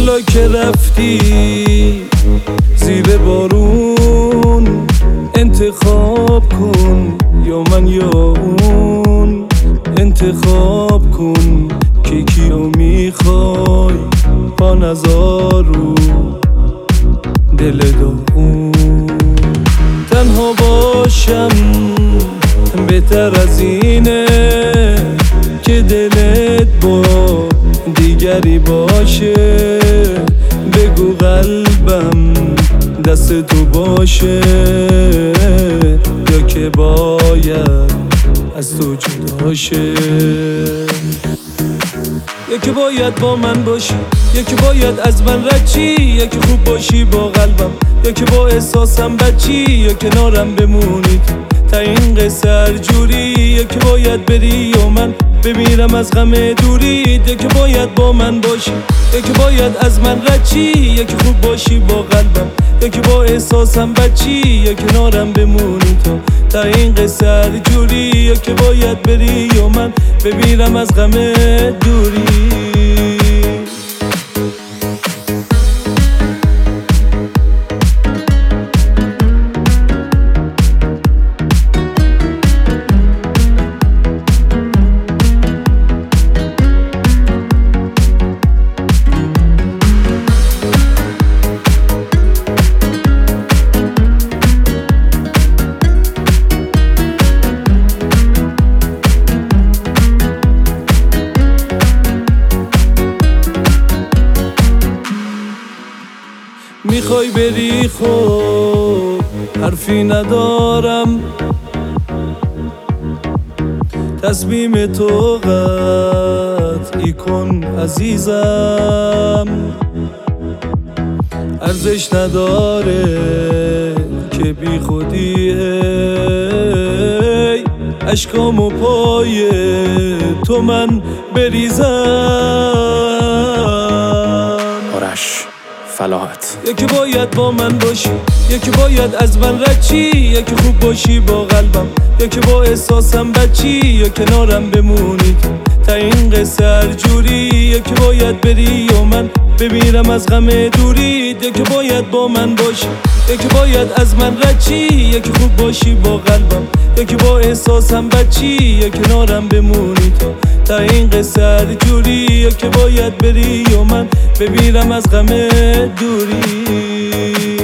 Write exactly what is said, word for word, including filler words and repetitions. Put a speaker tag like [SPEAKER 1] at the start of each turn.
[SPEAKER 1] حالا که رفتی زیر بارون انتخاب کن، یا من یا اون. انتخاب کن که کیو میخوای، با نزارو دل داغون. تنها باشم بهتر از اینه که دلت با دیگری باشه. بگو قلبم دست تو باشه، یا که باید از تو جدا شه. یا که باید با من باشی، یا که باید از من رد چی، یا که خوب باشی با قلبم، یا که با احساسم بچی، یا کنارم بمونی تا این قصه هر جوری. یا که باید بری یا من بمیرم از غم دوری. یا که باید با من باشی، یا که باید از من رد چی، یا که خوب باشی با قلبم، یا که با احساسم بچی، یا کنارم بمونی تو تا این قصه هر جوری. یا که باید بری یا من بمیرم از غم دوری. میخوای بری خب حرفی ندارم، تصمیم تو قطعی کن عزیزم. ارزش نداره که بی خودی اشکامو پای تو من بریزم.
[SPEAKER 2] آرش فلاحت.
[SPEAKER 1] یا که باید با من باشی، یا که باید از من رد چی، یا که خوب باشی با قلبم، یا که با احساسم بچی، یا کنارم بمونی تا این قصه هر جوری. یا که باید بری یا من بمیرم از غم دوری. یا که باید با من باشی، یا که باید از من رد چی، یا که خوب باشی با قلبم، یا که با احساسم بچی، یا کنارم بمونی تا تا این قصه هر جوری. یا که باید بری یا من بمیرم از غم دوری.